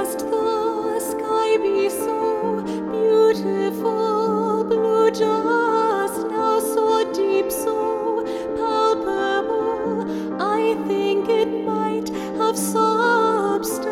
must the sky be so beautiful, blue just now, so deep, so palpable? I think it might have substance,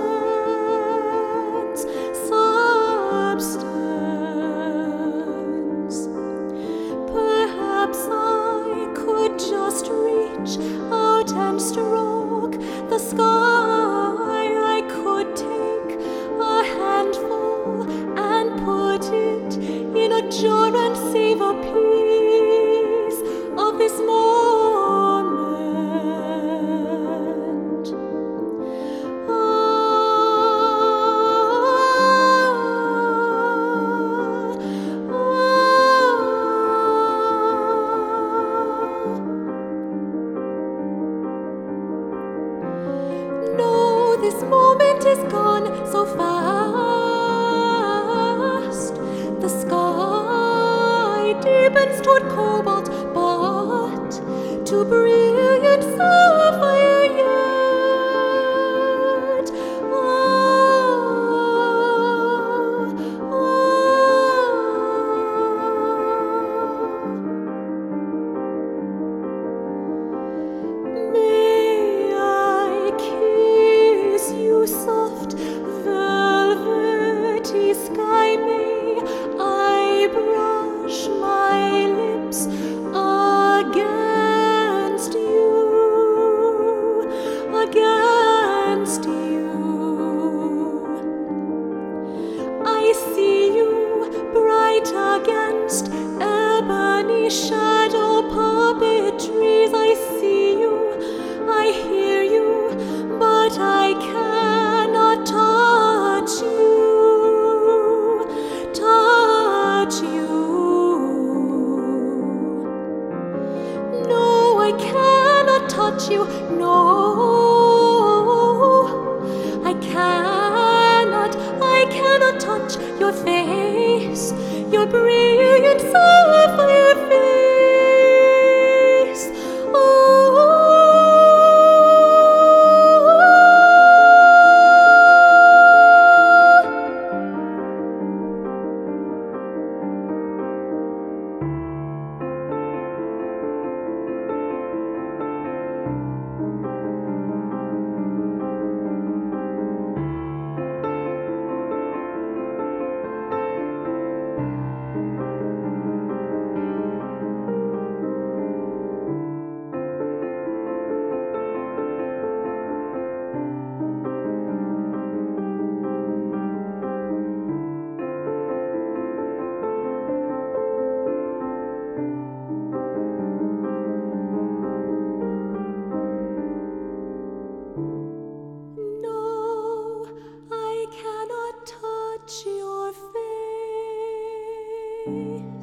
substance. Perhaps I could just reach out and stroke the sky. I could take a handful and put it in a jar and save a piece of this moment. No, this moment is gone so fast. The sky deepens toward cobalt, but to brilliant sapphire yet. May I kiss you, soft, velvety sky? May I brush my lips against you, against you? I see you bright against ebony shadow puppetries. I see you, I hear you, but I cannot touch you, touch you. No, I cannot touch you, no, I cannot touch your face, your brilliant sapphire face. No, I cannot touch your face.